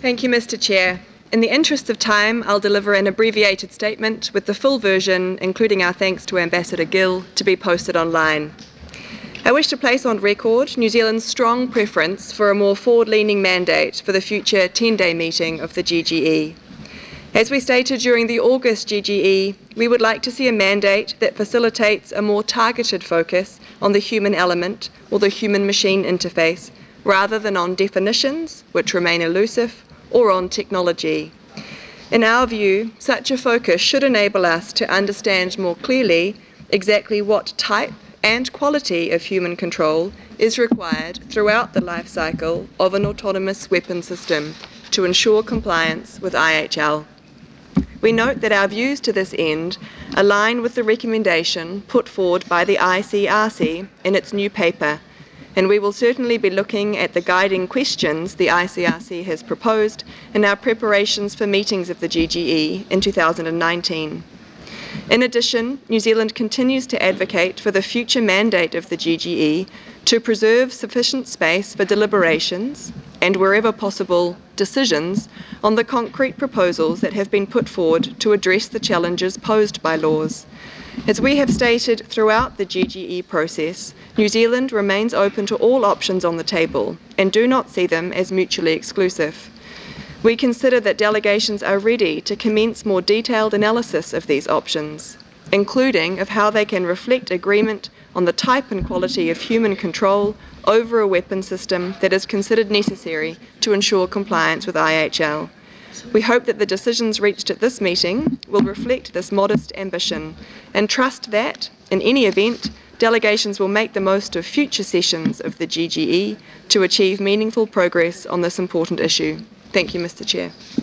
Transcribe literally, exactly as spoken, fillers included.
Thank you, Mister Chair. In the interest of time, I'll deliver an abbreviated statement with the full version, including our thanks to Ambassador Gill, to be posted online. I wish to place on record New Zealand's strong preference for a more forward-leaning mandate for the future ten-day meeting of the G G E. As we stated during the August G G E, we would like to see a mandate that facilitates a more targeted focus on the human element or the human-machine interface, rather than on definitions, which remain elusive, or on technology. In our view, such a focus should enable us to understand more clearly exactly what type and quality of human control is required throughout the life cycle of an autonomous weapon system to ensure compliance with I H L. We note that our views to this end align with the recommendation put forward by the I C R C in its new paper, and we will certainly be looking at the guiding questions the I C R C has proposed in our preparations for meetings of the G G E in two thousand nineteen. In addition, New Zealand continues to advocate for the future mandate of the G G E to preserve sufficient space for deliberations and, wherever possible, decisions on the concrete proposals that have been put forward to address the challenges posed by laws. As we have stated throughout the G G E process, New Zealand remains open to all options on the table and do not see them as mutually exclusive. We consider that delegations are ready to commence more detailed analysis of these options, including of how they can reflect agreement on the type and quality of human control over a weapon system that is considered necessary to ensure compliance with I H L. We hope that the decisions reached at this meeting will reflect this modest ambition and trust that, in any event, delegations will make the most of future sessions of the G G E to achieve meaningful progress on this important issue. Thank you, Mister Chair.